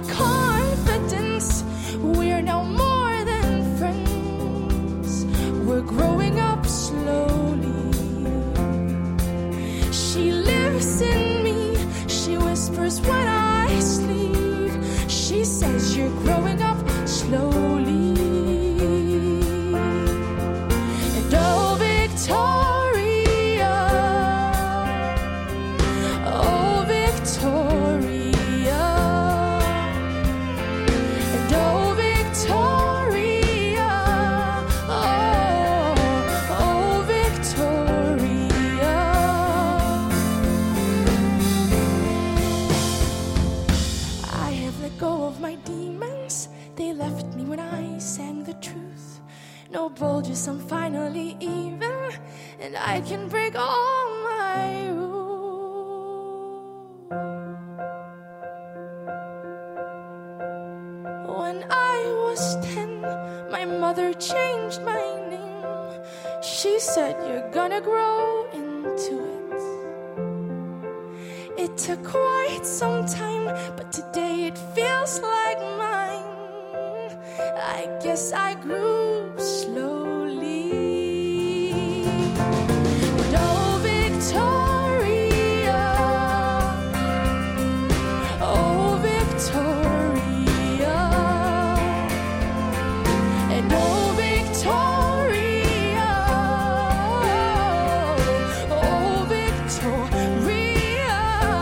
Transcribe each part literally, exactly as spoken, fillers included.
confidence. We're now more than friends. We're growing up slowly. She lives in me. She whispers when I sleep. She says you're growing up slowly. And oh, Victoria, oh, Victoria, and oh, Victoria, oh, oh, Victoria. I have let go of my demons. They left me when I sang the truth. No bulges, I'm finally even, and I can break all my rules. When I was ten, my mother changed my name. She said, you're gonna grow into it. It took quite some time, but today it feels like mine. I guess I grew slowly. And oh, Victoria, oh, Victoria, and oh, Victoria, oh, Victoria,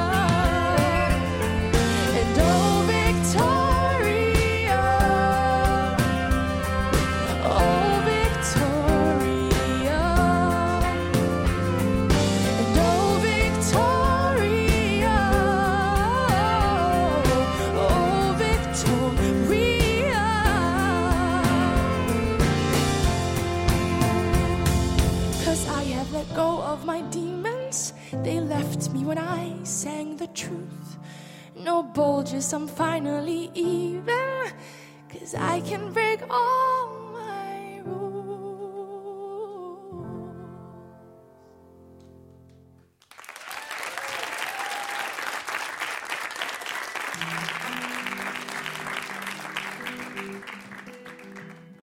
and oh, Victoria. Oh, Victoria, and oh, Victoria, oh, Victoria. 'Cause I have let go of my demons. They left me when I sang the truth. No bulges, I'm finally even. 'Cause I can break all